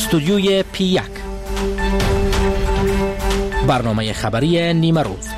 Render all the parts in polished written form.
استودیوی P1 برنامه خبری نیمه روز.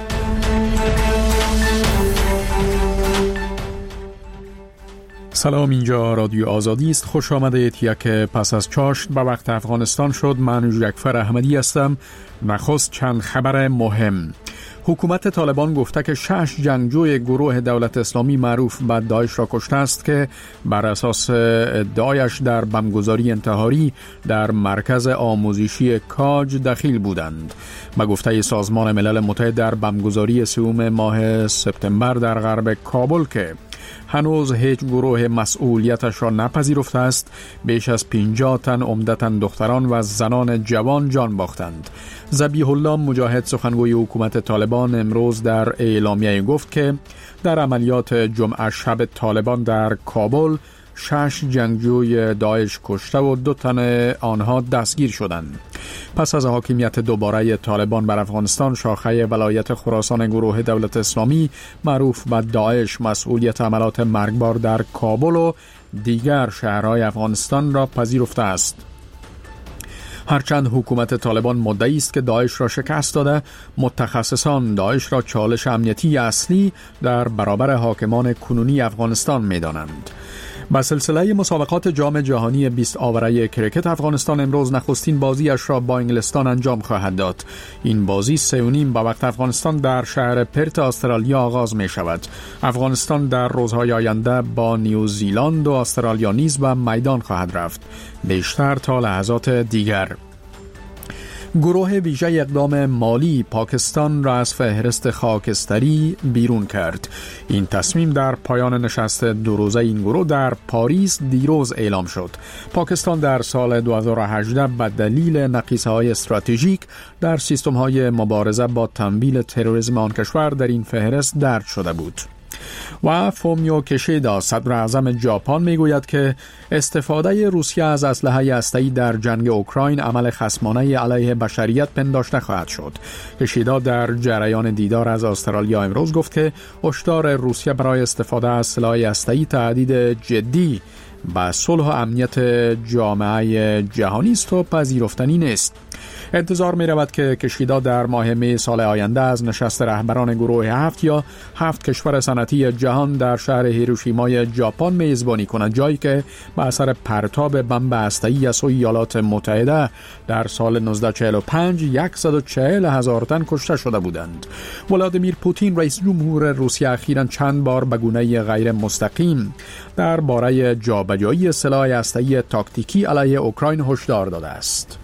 سلام، اینجا رادیو آزادی است. خوش آمدید. یک پس از چاشت به وقت افغانستان شد. من جعفر احمدی هستم. نخست چند خبر مهم. حکومت طالبان گفته که 6 جنگجوی گروه دولت اسلامی معروف به داعش را کشته است که بر اساس ادعایش در بمبگذاری انتحاری در مرکز آموزشی کاج دخیل بودند. به گفته سازمان ملل متحد در بمبگذاری 3 ماه سپتامبر در غرب کابل که هنوز هیچ گروه مسئولیتش را نپذیرفته است، بیش از 50 تن عمدتاً دختران و زنان جوان جان باختند. ذبیح الله مجاهد سخنگوی حکومت طالبان امروز در اعلامیه گفت که در عملیات جمعه شب طالبان در کابل 6 جنگجوی داعش کشته و 2 تن آنها دستگیر شدند. پس از حاکمیت دوباره طالبان بر افغانستان، شاخه ولایت خراسان گروه دولت اسلامی معروف به داعش مسئولیت عملیات مرگبار در کابل و دیگر شهرهای افغانستان را پذیرفته است. هرچند حکومت طالبان مدعی است که داعش را شکست داده، متخصصان داعش را چالش امنیتی اصلی در برابر حاکمان کنونی افغانستان می‌دانند. با سلسله مسابقات جام جهانی 20 آوره کرکت، افغانستان امروز نخستین بازیش را با انگلستان انجام خواهد داد. این بازی 3:30 به وقت افغانستان در شهر پرت استرالیا آغاز می شود. افغانستان در روزهای آینده با نیوزیلند و استرالیا نیز به میدان خواهد رفت. بیشتر تا لحظات دیگر. گروه ویژه اقدام مالی پاکستان را از فهرست خاکستری بیرون کرد. این تصمیم در پایان نشست 2 روزه این گروه در پاریس دیروز اعلام شد. پاکستان در سال 2018 به دلیل نقیصه‌های استراتژیک در سیستم‌های مبارزه با تمویل تروریسم آن کشور در این فهرست درج شده بود. و فومیو کشیدا صدر اعظم ژاپن میگوید که استفاده روسیه از اسلحه هسته‌ای در جنگ اوکراین عمل خصمانه علیه بشریت پنداشته خواهد شد. کشیدا در جریان دیدار از استرالیا امروز گفت که هشدار روسیه برای استفاده از سلاح هسته‌ای تهدید جدی به صلح و امنیت جامعه جهانی است و پذیرفتنی نیست. انتظار می رود که کشیدا در ماه می سال آینده از نشست رهبران گروه 7 یا 7 کشور صنعتی جهان در شهر هیروشیمای ژاپن میزبانی کند، جایی که به اثر پرتاب بمب هسته‌ای از سوی ایالات متحده در سال 1945 140,000 تن کشته شده بودند. ولادیمیر پوتین رئیس جمهور روسیه اخیراً چند بار به گونه غیر مستقیم درباره جابجایی سلاح هسته‌ای تاکتیکی علیه اوکراین هشدار داده است.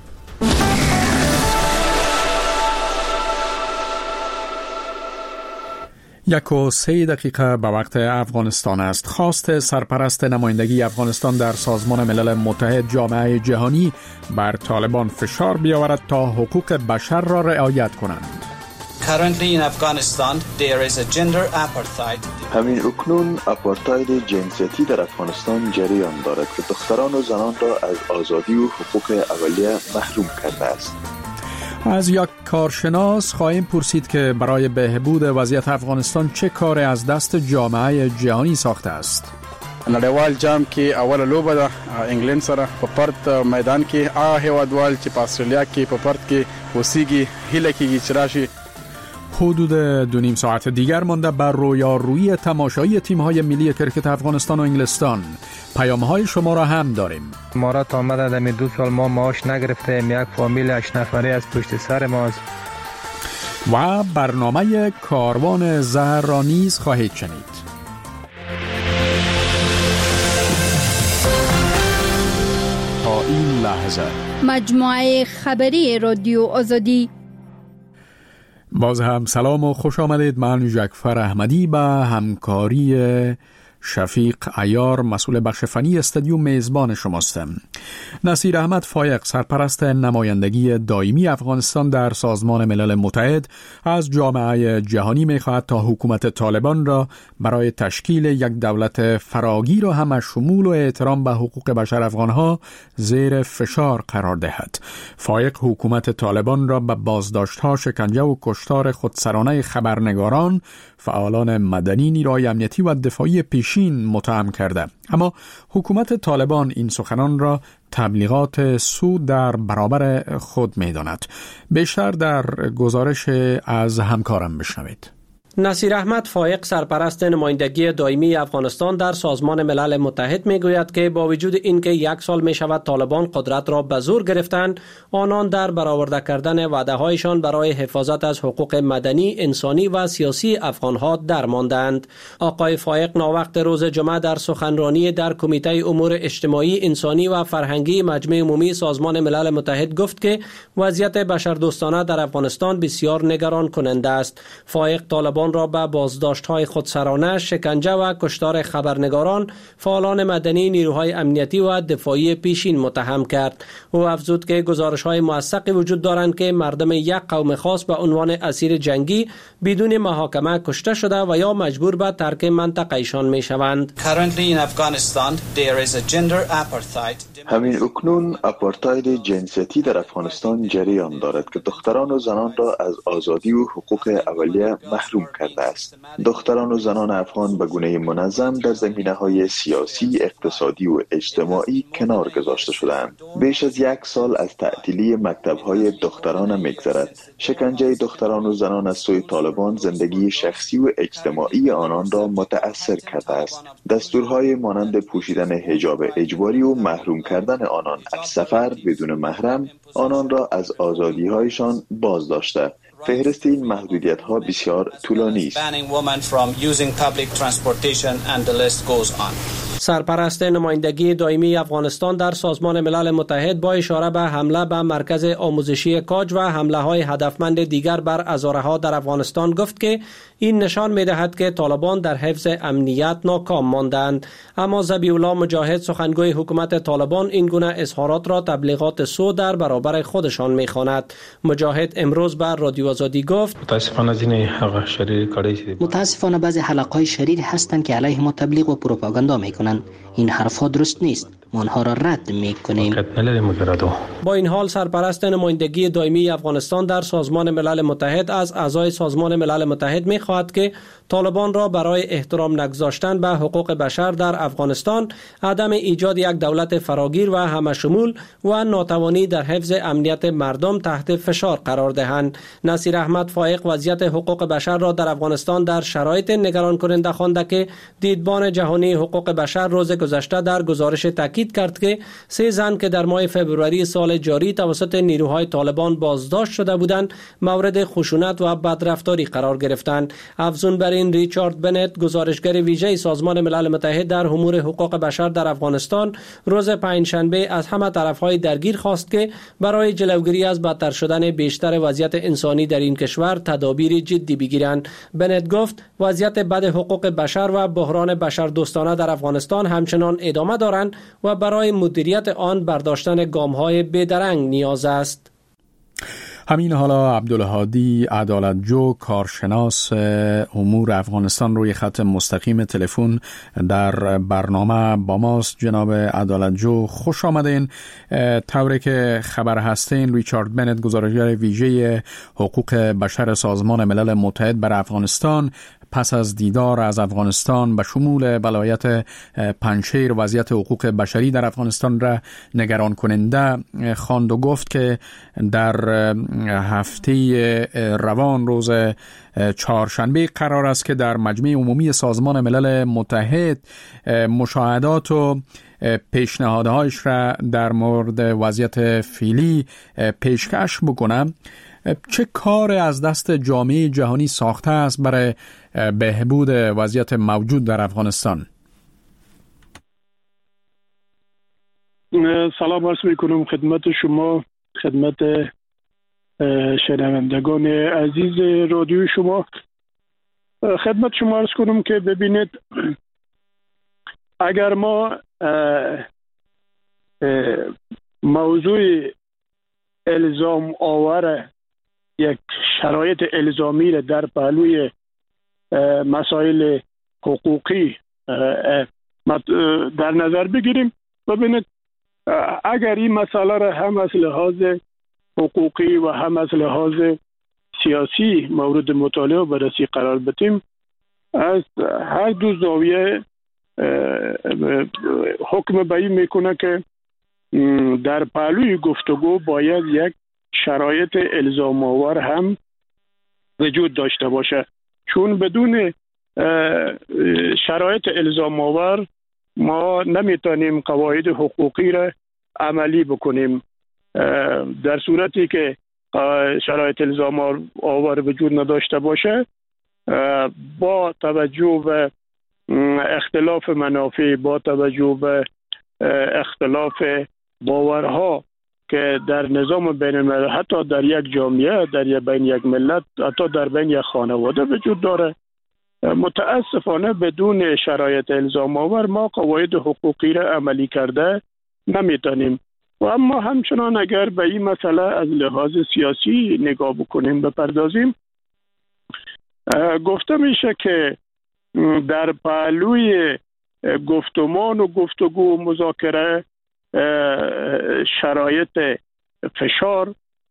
1:03 به وقت افغانستان است. خواست سرپرست نمایندگی افغانستان در سازمان ملل متحد جامعه جهانی بر طالبان فشار بیاورد تا حقوق بشر را رعایت کنند. همین اکنون آپارتاید جنسیتی در افغانستان جریان دارد که دختران و زنان را از آزادی و حقوق اولیه محروم کرده است. از یک کارشناس خواهیم پرسید که برای بهبود وضعیت افغانستان چه کار از دست جامعه جهانی ساخته است. نړیوال جام کې اوله لوبه ده انګلند سره په پرت میدان کې هیوادوال چې په استرالیا کې په پرت کې اوسېږي هیله کېږي چې راشي. حدود 2.5 ساعت دیگر مانده بر رویارویی تماشایی تیم‌های ملی کرکت افغانستان و انگلستان. پیام‌های شما را هم داریم. امارات آمده در 2 سال ما معاش نگرفتیم، یک فامیل 8 نفره از پشت سر ماست. و برنامه کاروان زهر را نیز خواهید شنید. تا این لحظه مجموعه خبری رادیو آزادی. باز هم سلام و خوش آمدید. من جعفر احمدی به همکاری شفیق عیار مسئول بخش فنی استودیو میزبان شماستم. نصیر احمد فایق سرپرست نمایندگی دائمی افغانستان در سازمان ملل متحد از جامعه جهانی می‌خواهد تا حکومت طالبان را برای تشکیل یک دولت فراگیر و همشمول و احترام به حقوق بشر افغانها زیر فشار قرار دهد. فایق حکومت طالبان را به بازداشت‌ها، شکنجه و کشتار خودسرانه خبرنگاران، فعالان مدنی، نیروهای امنیتی و دفاعی پیشین متهم کرده. اما حکومت طالبان این سخنان را تبلیغات سود در برابر خود می‌داند. بیشتر در گزارش از همکارم بشنوید. نصیر احمد فایق سرپرست نمایندگی دائمی افغانستان در سازمان ملل متحد میگوید که با وجود اینکه 1 سال می شود طالبان قدرت را به زور گرفتند، آنان در برآورده کردن وعده هایشان برای حفاظت از حقوق مدنی، انسانی و سیاسی افغانها درماندند. آقای فایق ناوقت روز جمعه در سخنرانی در کمیته امور اجتماعی، انسانی و فرهنگی مجمع عمومی سازمان ملل متحد گفت که وضعیت بشردوستانه در افغانستان بسیار نگران کننده است. فایق طالبان را به بازداشت‌های خودسرانه، شکنجه و کشتار خبرنگاران، فعالان مدنی، نیروهای امنیتی و دفاعی پیشین متهم کرد. او افزود که گزارش‌های موثقی وجود دارند که مردم یک قوم خاص به عنوان اسیر جنگی بدون محاکمه کشته شده و یا مجبور به ترک منطقه ایشان می‌شوند. همین اکنون آپارتاید جنسیتی در افغانستان جریان دارد که دختران و زنان را از آزادی و حقوق اولیه محروم کرده است. دختران و زنان افغان به گونه منظم در زمینه‌های سیاسی، اقتصادی و اجتماعی کنار گذاشته شدند. بیش از 1 سال از تعطیلی مکتب‌های دختران می‌گذرد. شکنجه دختران و زنان از سوی طالبان زندگی شخصی و اجتماعی آنان را متأثر کرده است. دستورهای مانند پوشیدن حجاب اجباری و محروم کردن آنان از سفر بدون محرم آنان را از آزادی‌هایشان باز داشته. فهرست این محدودیت‌ها بسیار طولانی است. سرپرست نمایندگی دائمی افغانستان در سازمان ملل متحد با اشاره به حمله به مرکز آموزشی کاج و حمله‌های هدفمند دیگر بر ازاره‌ها در افغانستان گفت که این نشان می‌دهد که طالبان در حفظ امنیت ناکام ماندند. اما ذبیح الله مجاهد سخنگوی حکومت طالبان این گونه اظهارات را تبلیغات سو در برابر خودشان می‌خواند. مجاهد امروز بر رادیو آزادی گفت متاسفانه بعضی حلقه‌های شریر هستند که علیه ما تبلیغ و پروپاگاندا می‌کنند. این حرفا درست نیست. ما آنها را رد می‌کنیم. با این حال سرپرست نمایندگی دائمی افغانستان در سازمان ملل متحد از اعضای سازمان ملل متحد می‌خواهد که طالبان را برای احترام نگذاشتن به حقوق بشر در افغانستان، عدم ایجاد یک دولت فراگیر و همشمول و ناتوانی در حفظ امنیت مردم تحت فشار قرار دهند. نصیر احمد فایق وضعیت حقوق بشر را در افغانستان در شرایط نگران کننده خوانده که دیدبان جهانی حقوق بشر روز گذشته در گزارش تاکید کرد که 3 زن که در ماه فوریه سال جاری توسط نیروهای طالبان بازداشت شده بودند مورد خشونت و بدرفتاری قرار گرفتند. افزون بر این ریچارد بنت گزارشگر ویژه سازمان ملل متحد در امور حقوق بشر در افغانستان روز پنجشنبه از همه طرفهای درگیر خواست که برای جلوگیری از بدتر شدن بیشتر وضعیت انسانی در این کشور تدابیر جدی بگیرند. بنت گفت وضعیت بد حقوق بشر و بحران بشردوستانه در افغانستان همچنان ادامه دارند و برای مدیریت آن برداشتن گام‌های بی‌درنگ نیاز است. همین حالا عبدالهادی عدالتجو کارشناس امور افغانستان روی خط مستقیم تلفن در برنامه با ماست. جناب عدالتجو خوش آمدین. طوری که خبر هستین ریچارد بنت گزارشگر ویژه حقوق بشر سازمان ملل متحد بر افغانستان پس از دیدار از افغانستان به شمول ولایت پنجشیر وضعیت حقوق بشری در افغانستان را نگران کننده خواند و گفت که در هفته روان روز چهارشنبه قرار است که در مجمع عمومی سازمان ملل متحد مشاهدات و پیشنهادهایش را در مورد وضعیت فعلی پیشکش بکنم. چه کار از دست جامعه جهانی ساخته است برای بهبود وضعیت موجود در افغانستان؟ سلام عرض میکنم خدمت شما، خدمت شنوندگان عزیز رادیو شما. خدمت شما عرض کنم که ببینید اگر ما موضوع الزام آور یک شرایط الزامی را در پهلوی مسائل حقوقی در نظر بگیریم، ببینید اگر این مسئله را هم از لحاظ حقوقی و هم از لحاظ سیاسی مورد مطالعه و بررسی قرار بدیم، از هر دو زاویه حکم به این میکنه که در پهلوی گفتگو باید یک شرایط الزام آور هم وجود داشته باشه، چون بدون شرایط الزام آور ما نمیتونیم قواعد حقوقی را عملی بکنیم. در صورتی که شرایط الزام آور وجود نداشته باشه، با توجه به اختلاف منافع، با توجه به اختلاف باورها که در نظام بین الملل، حتی در یک جامعه، در بین یک ملت، حتی در بین یک خانواده وجود داره، متاسفانه بدون شرایط الزام آور ما قواعد حقوقی را عملی کرده نمیتونیم. و اما همچنان اگر به این مسئله از لحاظ سیاسی نگاه بکنیم، بپردازیم، گفته میشه که در پهلوی گفتمان و گفتگو و مذاکره شرایط فشار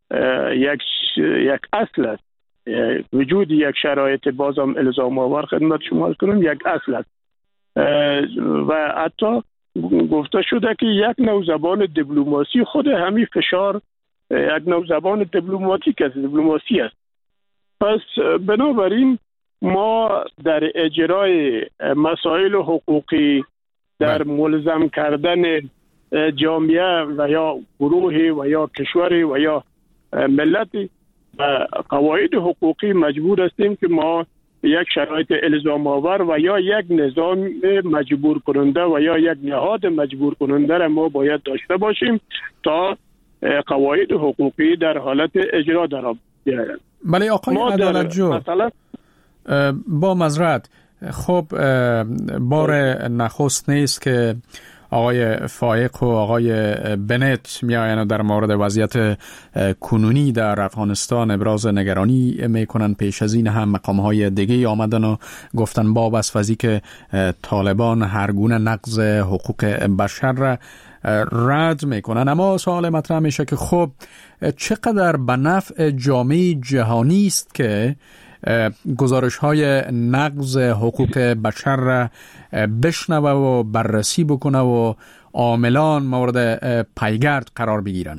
یک اصل است. وجود یک شرایط بازم الزام آور خدمت شما کنم یک اصل است و حتی گفته شده که یک نوع زبان دیپلماسی خود همین فشار یک نوع زبان دیپلماسی است. پس بنابراین ما در اجرای مسائل حقوقی، در ملزم کردن جامعه و یا گروهی و یا کشوری و یا ملتی قواعد حقوقی مجبور هستیم که ما یک شرایط الزام آور و یا یک نظام مجبور کننده و یا یک نهاد مجبور کننده را ما باید داشته باشیم تا قواعد حقوقی در حالت اجرا در بیاید. بله آقای عدالتجو، با معذرت، خب بار نخست نیست که آقای فائق و آقای بنت میآیند و در مورد وضعیت کنونی در افغانستان ابراز نگرانی میکنن. پیش از این هم مقام‌های دیگه آمدن و گفتن باب است وزی که طالبان هر گونه نقض حقوق بشر را رد میکنن. اما سوال مطرح میشه که خب چقدر به نفع جامعه جهانی است که گزارش های نقض حقوق بشر را بشنوه و بررسی بکنه و عاملان مورد پیگرد قرار بگیرن؟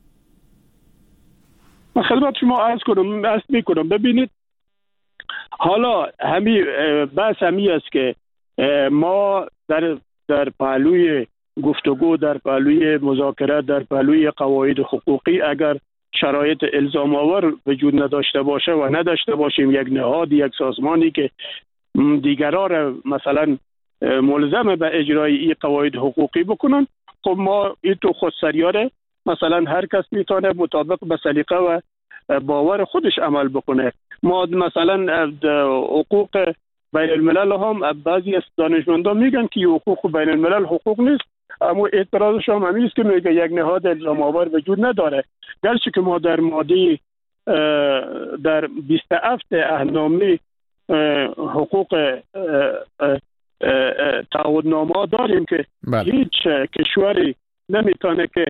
من خدمت شما عرض میکنم. ببینید، حالا بحث همی است که ما در پهلوی گفتگو، در پهلوی مذاکره، در پهلوی قواعد حقوقی اگر شرایط الزام آور وجود نداشته باشه و نداشته باشیم یک نهاد، یک سازمانی که دیگران را مثلا ملزم به اجرای این قواعد حقوقی بکنن، خب ما این تو خودسریاره مثلا هر کس میتونه مطابق به سلیقه و باور خودش عمل بکنه. ما مثلا حقوق بین الملل هم بعضی از دانشمندان میگن که حقوق بین الملل حقوق نیست، اما اعتراضش هم همی است که میگه یک نهاد الزام آور وجود نداره. گرچه که ما در ماده در 27 اهنامه حقوق تعهدنامه داریم که هیچ کشوری نمیتونه که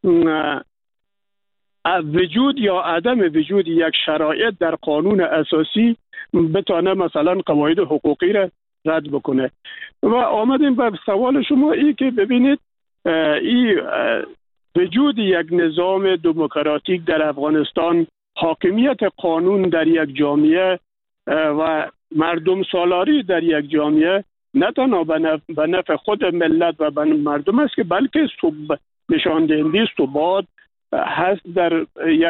وجود یا عدم وجود یک شرایط در قانون اساسی بتونه مثلا قواعد حقوقی را رد بکنه. و آمدیم به سوال شما ای که ببینید این وجود یک نظام دموکراتیک در افغانستان، حاکمیت قانون در یک جامعه و مردم سالاری در یک جامعه نه تنها به نفع خود ملت و به مردم است که بلکه نشان دهنده ثبات هست در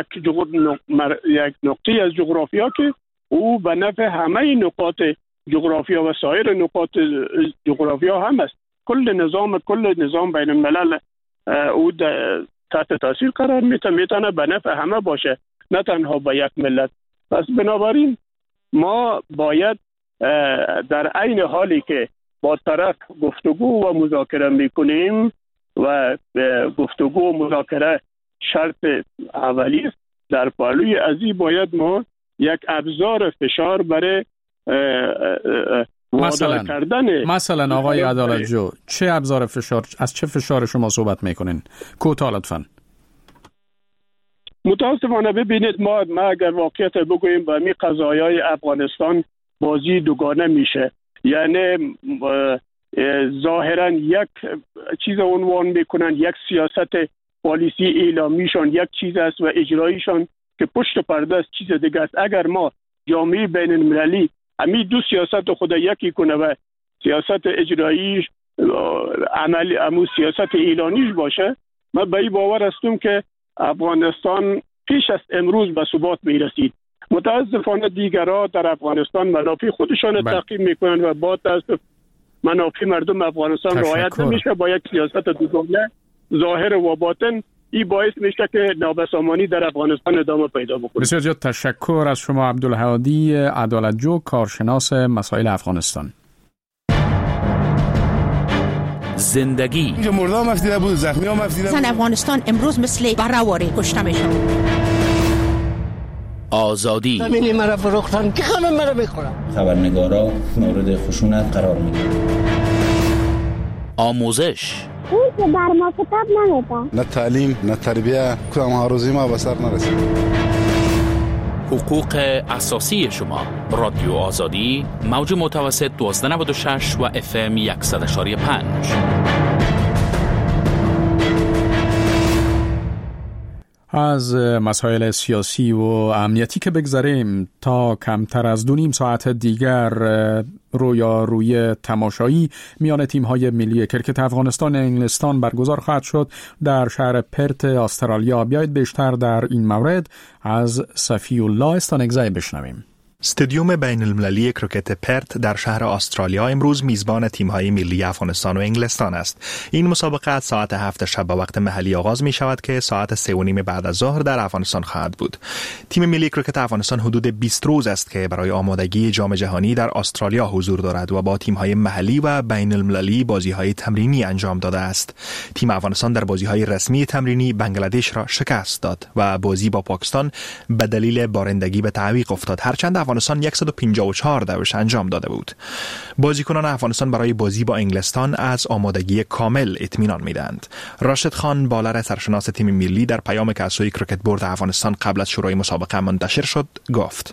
یک نقطه از جغرافیا که او به نفع همه نقاط جغرافیا و سایر نقاط جغرافیا هم است. کل نظام بین الملل او تحت تاثیر قرار میتونه به نفع همه باشه، نه تنها به یک ملت. پس بنابراین ما باید در عین حالی که با طرف گفتگو و مذاکره میکنیم و گفتگو و مذاکره شرط اولی است، در پهلوی ازی باید ما یک ابزار فشار برای مثلا آقای عدالتجو، چه ابزار فشار، از چه فشار شما صحبت میکنین؟ کوتاه لطفاً. متاسفانه ببینید ما اگر واقعیت بگوییم با می قضایای افغانستان بازی دوگانه میشه. یعنی ظاهرا یک چیز عنوان میکنن، یک سیاست پالیسی اعلامیشان یک چیز است و اجرایشان که پشت پرده است چیز دیگه است. اگر ما جامعه بین المللی همین دو سیاست خود یکی کنه و سیاست اجراییش عملی سیاست اعلانیش باشه، من به این باور هستم که افغانستان پیش از امروز به ثبات میرسید. متاسفانه دیگرها در افغانستان منافع خودشان تعقیب میکنن و با تاسف منافع مردم افغانستان رعایت نمیشه. با یک سیاست دوگانه ظاهر و باطن این باعث میشه که نابسامانی در افغانستان ادامه پیدا بکنه. بسیار زیاد تشکر از شما عبدالهادی عدالتجو، کارشناس مسائل افغانستان. زندگی اینجا مردم مفتیده بود، زخمی ها مفتیده بود. افغانستان امروز مثل برهواری کشته میشه. آزادی زمینی مرا فروختن که خانم مرا میخورم. خبرنگارا مورد خشونت قرار میگیرن. آموزش اون که بر ما کتاب نمیده. نه تعلیم نه تربیه، کدام ها روزی ما به سر نرسید. حقوق اساسی شما. رادیو آزادی، موج متوسط 1296 و FM 100.5. از مسائل سیاسی و امنیتی که بگذاریم، تا کمتر از 2.5 ساعت دیگر روی تماشایی میان تیم‌های ملی کرکت افغانستان و انگلستان برگزار خواهد شد در شهر پرت استرالیا. بیایید بیشتر در این مورد از صفی الله استانگزای بشنویم. استادیوم بین المللی کرکت پرت در شهر استرالیا امروز میزبان تیم‌های ملی افغانستان و انگلستان است. این مسابقه از ساعت 7 شب به وقت محلی آغاز می شود که ساعت 3:30 بعد از ظهر در افغانستان خواهد بود. تیم ملی کرکت افغانستان حدود 20 روز است که برای آمادگی جام جهانی در استرالیا حضور دارد و با تیم‌های محلی و بین المللی بازی‌های تمرینی انجام داده است. تیم افغانستان در بازی‌های رسمی تمرینی بنگلادش را شکست داد و بازی با پاکستان به دلیل بارندگی به تعویق افتاد، هرچند افغانستان 154 دوش انجام داده بود. بازیکنان افغانستان برای بازی با انگلستان از آمادگی کامل اطمینان می‌دهند. راشد خان، بالر سرشناس تیم ملی، در پیامی که از سوی کرکت بورد افغانستان قبل از شروع مسابقه منتشر شد گفت: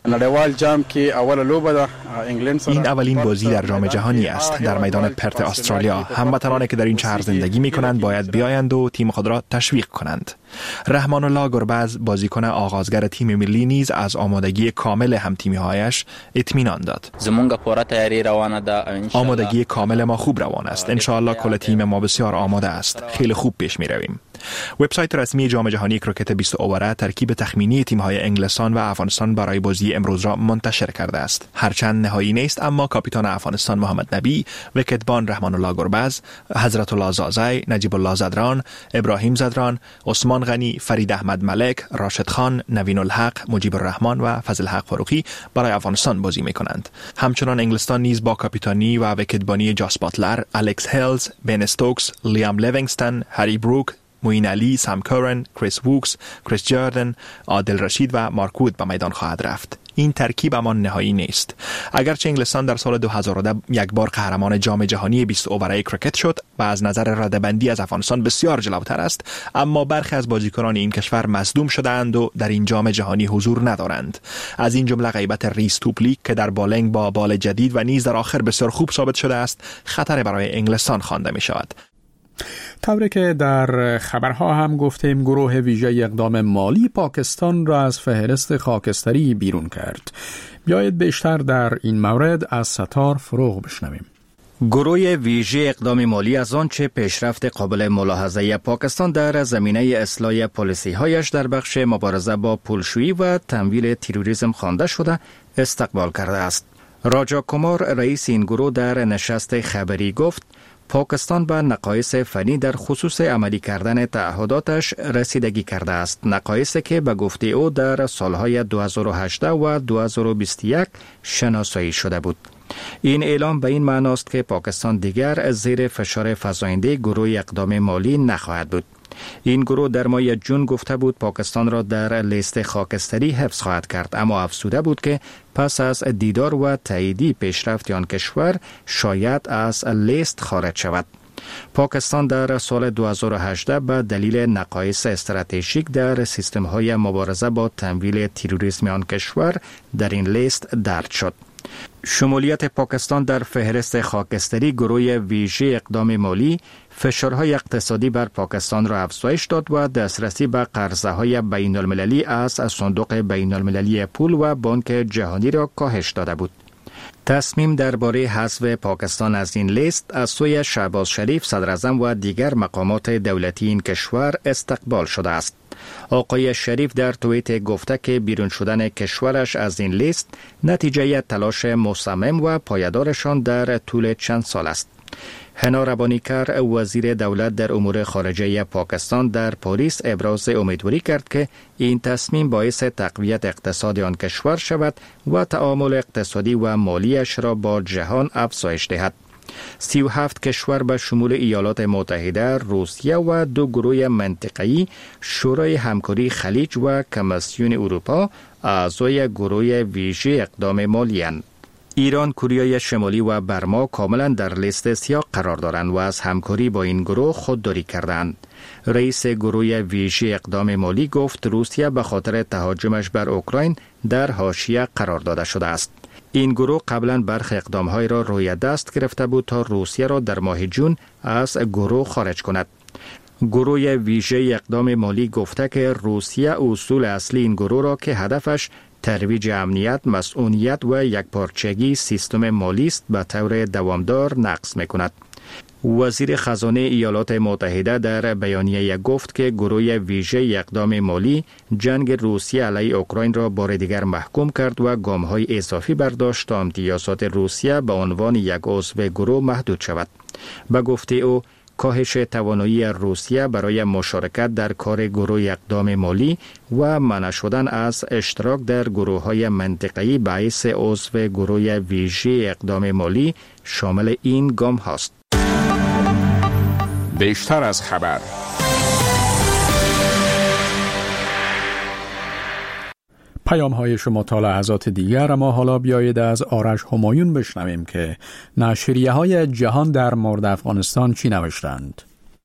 این اولین بازی در جام جهانی است در میدان پرت استرالیا. هموطنانی که در این شهر زندگی می‌کنند باید بیایند و تیم خود را تشویق کنند. رحمان الله گربز، بازیکن آغازگر تیم ملی، نیز از آمادگی کامل هم‌تیمی‌هایش اطمینان داد. آمادگی کامل ما خوب روان است. انشاءالله کل تیم ما بسیار آماده است. خیلی خوب پیش می‌رویم. وبسایت رسمی جام جهانی کرکت 20 اووره ترکیب تخمینی تیم‌های انگلستان و افغانستان برای بازی امروز را منتشر کرده است. هرچند نهایی نیست، اما کاپیتان افغانستان محمد نبی، وکتبان رحمان الله گربز، حضرت الله زازای، نجیب الله زدران، ابراهیم زدران، عثمان غنی، فرید احمد ملک، راشد خان، نوین الحق، مجیب الرحمن و فضل حق فاروقی برای افغانستان بازی می‌کنند. همچنان انگلستان نیز با کاپیتانی و وکتبانی جاس باتلر، الکس هیلز، بن استوکس، لیام لیوینگستون، هری بروک، موین علی، سام کورن، کریس ووکس، کریس جاردن، عادل رشید و مارک وود به میدان خواهد رفت. این ترکیب اما نهایی نیست. اگرچه انگلستان در سال 2010 یک بار قهرمان جام جهانی 20 اووره کرکت شد و از نظر رده‌بندی از افغانستان بسیار جلوتر است، اما برخی از بازیکنان این کشور مصدوم شده‌اند و در این جام جهانی حضور ندارند. از این جمله غیبت ریس توپلیک که در بالنگ با بال جدید و نیز در آخر بسیار خوب ثابت شده است، خطر برای انگلستان خوانده می شود. طوری که در خبرها هم گفتیم، گروه ویژه اقدام مالی پاکستان را از فهرست خاکستری بیرون کرد. بیایید بیشتر در این مورد از ستار فروغ بشنویم. گروه ویژه اقدام مالی از آنچه پیشرفت قابل ملاحظه پاکستان در زمینه اصلاح پالیسی‌هایش در بخش مبارزه با پولشویی و تمویل تروریسم خوانده شده استقبال کرده است. راجا کمار، رئیس این گروه، در نشست خبری گفت پاکستان به نقایص فنی در خصوص عملی کردن تعهداتش رسیدگی کرده است، نقایصی که به گفته او در سالهای 2018 و 2021 شناسایی شده بود. این اعلام به این معنی است که پاکستان دیگر زیر فشار فزاینده گروه اقدام مالی نخواهد بود. این گروه در ماه جون گفته بود پاکستان را در لیست خاکستری حفظ خواهد کرد، اما افزوده بود که پس از دیدار و تاییدی پیشرفت آن کشور شاید از لیست خارج شود. پاکستان در سال 2018 به دلیل نقایص استراتژیک در سیستم‌های مبارزه با تمویل تروریسم آن کشور در این لیست درج شد. شمولیت پاکستان در فهرست خاکستری گروه ویژه اقدام مالی فشارهای اقتصادی بر پاکستان را افزایش داد و دسترسی به قرضه‌های بین المللی از صندوق بین المللی پول و بانک جهانی را کاهش داده بود. تصمیم درباره حذف پاکستان از این لیست از سوی شهباز شریف صدر اعظم و دیگر مقامات دولتی این کشور استقبال شده است. آقای شریف در توییت گفته که بیرون شدن کشورش از این لیست نتیجه تلاش مصمم و پایدارشان در طول چند سال است. حنا ربانیکر وزیر دولت در امور خارجه پاکستان در پاریس ابراز امیدواری کرد که این تصمیم باعث تقویت اقتصاد آن کشور شود و تعامل اقتصادی و مالیش را با جهان افزایش دهد. 37 کشور به شمول ایالات متحده، روسیه و 2 گروه منطقه‌ای شورای همکاری خلیج و کمیسیون اروپا اعضای گروه ویژه اقدام مالی اند. ایران، کره شمالی و برما کاملا در لیست سیاه قرار دارند و از همکاری با این گروه خودداری کردند. رئیس گروه ویژه اقدام مالی گفت روسیه به خاطر تهاجمش بر اوکراین در حاشیه قرار داده شده است. این گروه قبلا برخی اقدامهای را روی دست گرفته بود تا روسیه را در ماه جون از گروه خارج کند. گروه ویژه اقدام مالی گفته که روسیه اصول اصلی این گروه را که هدفش ترویج امنیت، مسئولیت و یکپارچگی سیستم مالی است به طور دوامدار نقض می‌کند. وزیر خزانه ایالات متحده در بیانیه گفت که گروه ویژه اقدام مالی جنگ روسیه علیه اوکراین را بار دیگر محکوم کرد و گام‌های اضافی برداشت تا امتیازات روسیه به عنوان یک عضو گروه محدود شود. به گفته او کاهش توانایی روسیه برای مشارکت در کار گروه اقدام مالی و منع شدن از اشتراک در گروه‌های منطقه‌ای باعث عضو گروه ویژه اقدام مالی شامل این گام هاست. بیشتر از خبر. پیام های شما تا لحظات دیگر، اما حالا بیایید از آرش همایون بشنویم که نشریه های جهان در مورد افغانستان چی نوشتند.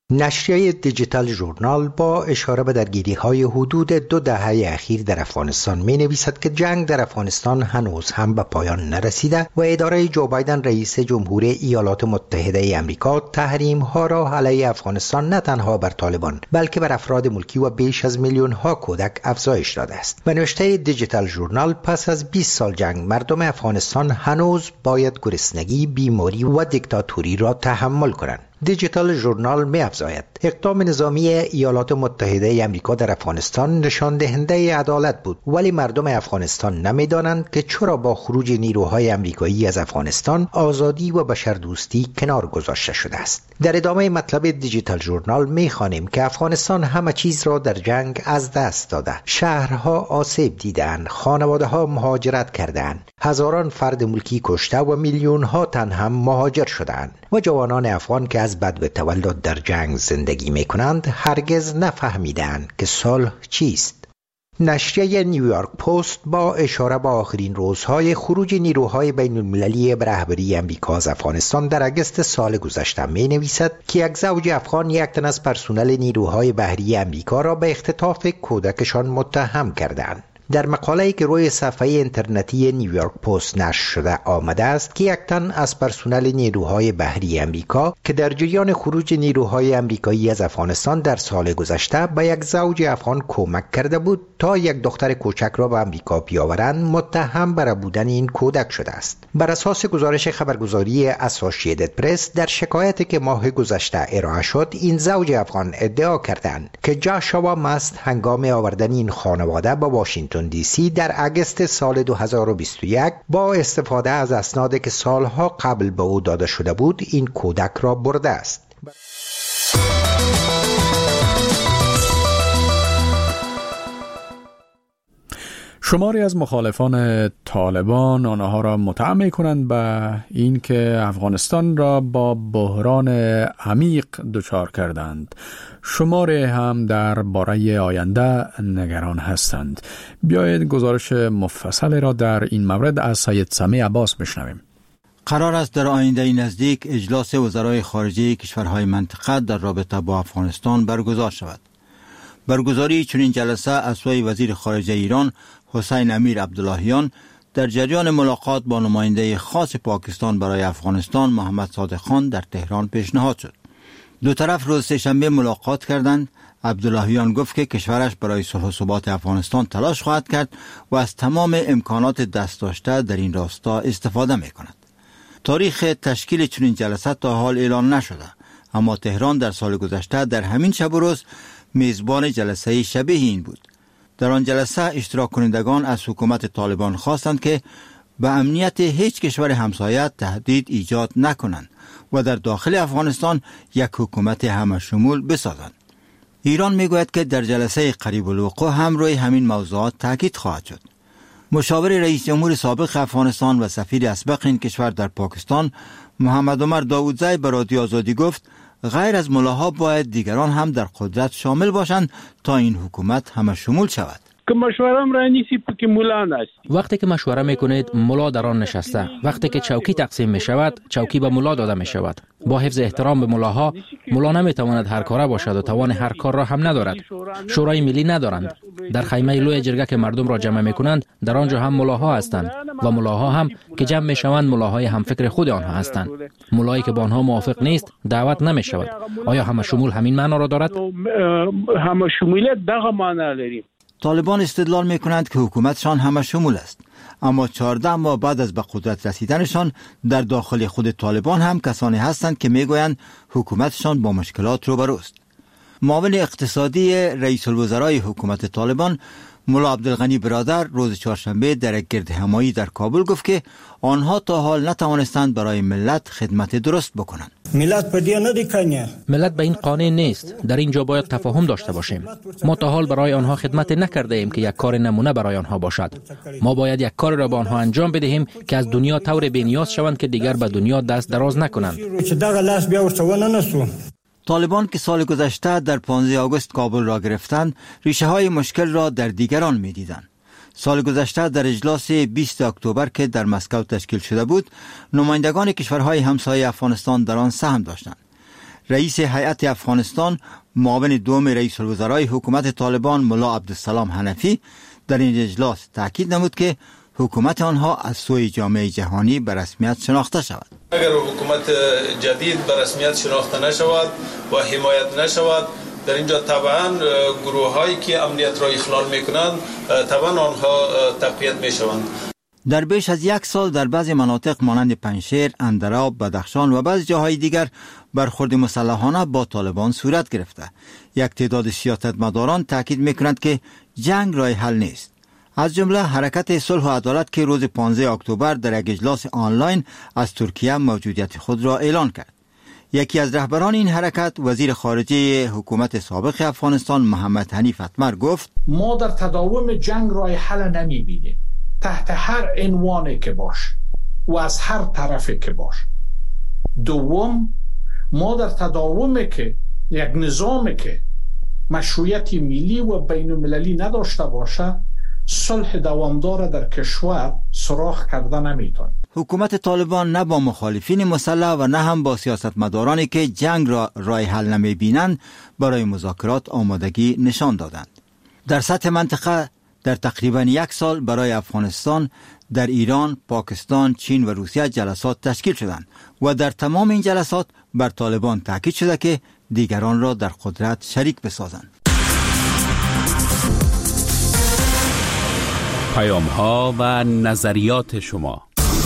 نشریه دیجیتال ژورنال با اشاره به درگیری‌های حدود 2 دهه اخیر در افغانستان می‌نویسد که جنگ در افغانستان هنوز هم به پایان نرسیده و اداره جو بایدن رئیس جمهور ایالات متحده آمریکا تحریم‌ها را علیه افغانستان نه تنها بر طالبان بلکه بر افراد ملکی و بیش از میلیون‌ها کودک افزایش داده است. به نوشته دیجیتال ژورنال پس از 20 سال جنگ مردم افغانستان هنوز باید گرسنگی، بیماری و دیکتاتوری را تحمل کنند. دیجیتال ژورنال می‌افزاید اقدام نظامی ایالات متحده آمریکا در افغانستان نشان دهنده عدالت بود، ولی مردم افغانستان نمی‌دانند که چرا با خروج نیروهای آمریکایی از افغانستان آزادی و بشردوستی کنار گذاشته شده است. در ادامه مطلب دیجیتال ژورنال می‌خوانیم که افغانستان همه چیز را در جنگ از دست داده. شهرها آسیب دیدند، خانواده‌ها مهاجرت کردند، هزاران فرد ملکی کشته و میلیون‌ها تن هم مهاجر شدند و جوانان افغان که از بدو تولد در جنگ زندگی می‌کنند هرگز نفهمیدند که صلح چیست. نشریه نیویورک پست با اشاره به آخرین روزهای خروج نیروهای بین المللی به رهبری آمریکا از افغانستان در اگست سال گذشته می‌نویسد که یک زوج افغان یک تن از پرسنل نیروهای بحری آمریکا را به اختطاف کودکشان متهم کردند. در مقاله‌ای که روی صفحه اینترنتی نیویورک پست نشر شده آمده است که یک تن از پرسنل نیروهای بحری آمریکا که در جریان خروج نیروهای آمریکایی از افغانستان در سال گذشته به یک زوج افغان کمک کرده بود تا یک دختر کوچک را به آمریکا بیاورند، متهم بر بودن این کودک شده است. بر اساس گزارش خبرگزاری اسوسییتد پرس در شکایتی که ماه گذشته ارائه شد، این زوج افغان ادعا کردند که جاشوا مست هنگام آوردن این خانواده به واشنگتن دی سی در اگست سال 2021 با استفاده از اسنادی که سالها قبل به او داده شده بود این کودک را برده است. شماری از مخالفان طالبان آنها را متهم می‌کنند به این که افغانستان را با بحران عمیق دچار کردند. شماری هم در باره آینده نگران هستند. بیایید گزارش مفصل را در این مورد از سید سمی عباس بشنویم. قرار است در آینده نزدیک اجلاس وزرای خارجه کشورهای منطقه در رابطه با افغانستان برگزار شود. برگزاری چنین جلسه از سوی وزیر خارجه ایران حسین امیر عبداللهیان در جریان ملاقات با نماینده خاص پاکستان برای افغانستان محمد صادق خان در تهران پیشنهاد شد. دو طرف روز سه‌شنبه ملاقات کردند. عبداللهیان گفت که کشورش برای صلح و ثبات افغانستان تلاش خواهد کرد و از تمام امکانات دست داشته در این راستا استفاده می کند. تاریخ تشکیل چنین جلسه تا حال اعلان نشده، اما تهران در سال گذشته در همین شب و روز میزبان جلسه شبیه این بود. در آن جلسه اشتراک کنندگان از حکومت طالبان خواستند که به امنیت هیچ کشور همسایه تهدید ایجاد نکنند و در داخل افغانستان یک حکومت همه شمول بسازند. ایران میگوید که در جلسه قریب الوقوع هم روی همین موضوعات تاکید خواهد شد. مشاور رئیس جمهور سابق افغانستان و سفیر اسبق این کشور در پاکستان محمد عمر داودزی به رادیو آزادی گفت غیر از ملاها باید دیگران هم در قدرت شامل باشند تا این حکومت همه شمول شود. که مشورم را نیسی که ملا نست. وقتی که مشوره میکنید ملا در آن نشسته. وقتی که چوکی تقسیم می شود چوکی به ملا داده می شود. با حفظ احترام به ملاها، ملا نمیتواند هر کاره باشد و توان هر کار را هم ندارد. شورای ملی ندارند. در خیمه لوی جرگه که مردم را جمع میکنند در آنجا هم ملاها هستند و ملاها هم که جمع میشوند ملاهای همفکر خود آنها هستند. ملایی که با آنها موافق نیست دعوت نمی شود. آیا همه شمول همین معنا را دارد؟ همه شمولیت دغه معنا لري. طالبان استدلال می کنند که حکومتشان همه شمول است، اما 14 ماه بعد از به قدرت رسیدنشان در داخل خود طالبان هم کسانی هستند که می گویند حکومتشان با مشکلات روبروست. معاون اقتصادی رئیس الوزرای حکومت طالبان ملا عبدالغنی برادر روز چهارشنبه در یک گرد همایی در کابل گفت که آنها تا حال نتوانستند برای ملت خدمت درست بکنند. ملت به این قانع نیست. در اینجا باید تفاهم داشته باشیم. ما تا حال برای آنها خدمت نکرده ایم که یک کار نمونه برای آنها باشد. ما باید یک کار را با آنها انجام بدهیم که از دنیا طور بی‌نیاز شوند که دیگر به دنیا دست دراز نکنند. طالبان که سال گذشته در 15 آگوست کابل را گرفتند، ریشه های مشکل را در دیگران می دیدند. سال گذشته در اجلاس 20 اکتبر که در مسکو تشکیل شده بود، نمایندگان کشورهای همسایه افغانستان در آن سهم داشتند. رئیس هیئت افغانستان، معاون دوم رئیس الوزرای حکومت طالبان ملا عبدالسلام حنفی در این اجلاس تاکید نمود که حکومت آنها از سوی جامعه جهانی به رسمیت شناخته شود. اگر حکومت جدید به رسمیت شناخته نشود و حمایت نشود، در اینجا طبعا گروه هایی که امنیت را اخلال میکنند طبعا آنها تقویت میشوند. در بیش از یک سال در بعضی مناطق مانند پنجشیر، اندراب، بدخشان و بعضی جاهای دیگر برخورد مسلحانه با طالبان صورت گرفته. یک تعداد سیاستمداران تاکید میکنند که جنگ راه حل نیست. از جمله حرکت صلح و عدالت که روز 15 اکتبر در یک اجلاس آنلاین از ترکیه موجودیت خود را اعلان کرد. یکی از رهبران این حرکت، وزیر خارجه حکومت سابق افغانستان محمد حنیف اتمر گفت: ما در تداوم جنگ راه حل نمی‌بینیم، تحت هر عنوانی که باش و از هر طرفی که باش. دوم، ما در تداوم که یک نظامی که مشروعیت ملی و بین المللی نداشته باشه، صلح دوامدار در کشور سراغ کرده نمیتونه. حکومت طالبان نه با مخالفین مسلح و نه هم با سیاستمدارانی که جنگ را راه حل نمیبینند برای مذاکرات آمادگی نشان دادند. در سطح منطقه در تقریبا یک سال برای افغانستان در ایران، پاکستان، چین و روسیه جلسات تشکیل شدند و در تمام این جلسات بر طالبان تاکید شده که دیگران را در قدرت شریک بسازند. پیام ها و نظریات شما.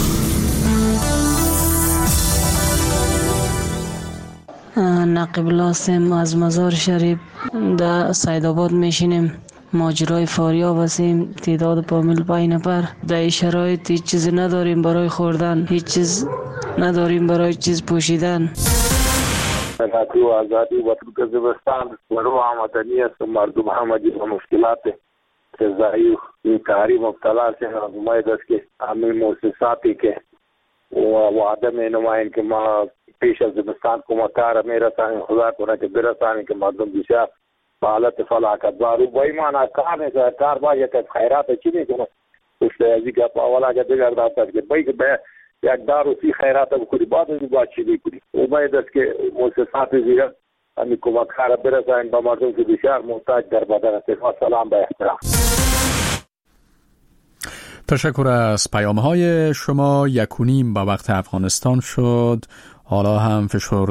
نقیب لاسم از مزار شریف در سیدآباد میشینیم. ماجرای فاریاب هستیم، تعداد پامیل 5 نفر. در این شرایط هیچ چیزی نداریم برای خوردن، هیچ چیز نداریم برای چیز پوشیدن. رادیو آزادی و ترکمنستان و رو آمدنی است مردم همگی با مشکلات ضعیف این کاری مبتلا سے امید است که همین مؤسساتی که وعده می نمایند که ما پیش از زمستان کمکار میرسانیم، خدا کنه که برسانیم که مردم بسیار به حالت فلاکت دارو با ایمان کار نیست. کار باید که خیرات چی میکنه پشت ازی که اولا که دیگر دارد که باید به یک دارو سی خیرات بکنی بعد از باید چی بکنی. امید است که مؤسسات زیرا همین کمکار برسانیم به مردم که بسیار محتاج در بدن است. سلام به احترام. تشکر از پیام‌های شما. 1:30 به وقت افغانستان شد. حالا هم فشرده